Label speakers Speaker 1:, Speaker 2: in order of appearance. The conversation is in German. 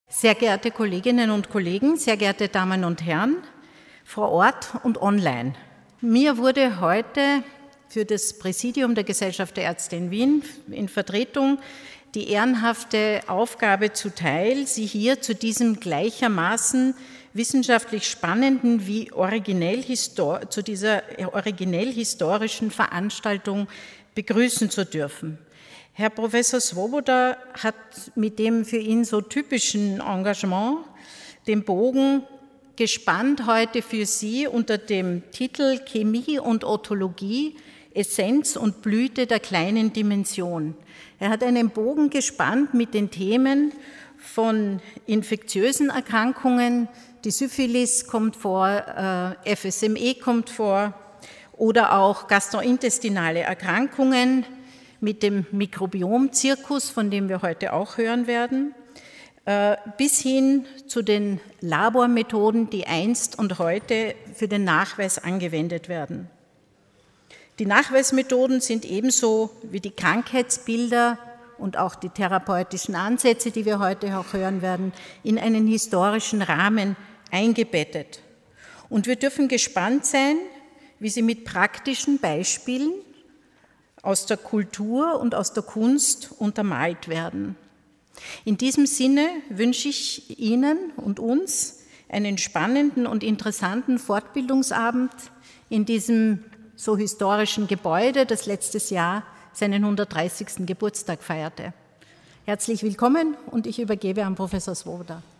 Speaker 1: Sehr geehrte Kolleginnen und Kollegen, sehr geehrte Damen und Herren, vor Ort und online. Mir wurde heute für das Präsidium der Gesellschaft der Ärzte in Wien in Vertretung die ehrenhafte Aufgabe zuteil, Sie hier zu diesem gleichermaßen wissenschaftlich spannenden wie zu dieser originell historischen Veranstaltung begrüßen zu dürfen. Herr Professor Swoboda hat mit dem für ihn so typischen Engagement den Bogen gespannt heute für Sie unter dem Titel Chemie und Otologie, Essenz und Blüte der kleinen Dimension. Er hat einen Bogen gespannt mit den Themen von infektiösen Erkrankungen, die Syphilis kommt vor, FSME kommt vor oder auch gastrointestinale Erkrankungen mit dem Mikrobiom-Zirkus, von dem wir heute auch hören werden, bis hin zu den Labormethoden, die einst und heute für den Nachweis angewendet werden. Die Nachweismethoden sind ebenso wie die Krankheitsbilder und auch die therapeutischen Ansätze, die wir heute auch hören werden, in einen historischen Rahmen eingebettet. Und wir dürfen gespannt sein, wie sie mit praktischen Beispielen aus der Kultur und aus der Kunst untermalt werden. In diesem Sinne wünsche ich Ihnen und uns einen spannenden und interessanten Fortbildungsabend in diesem so historischen Gebäude, das letztes Jahr seinen 130. Geburtstag feierte. Herzlich willkommen und ich übergebe an Professor Swoboda.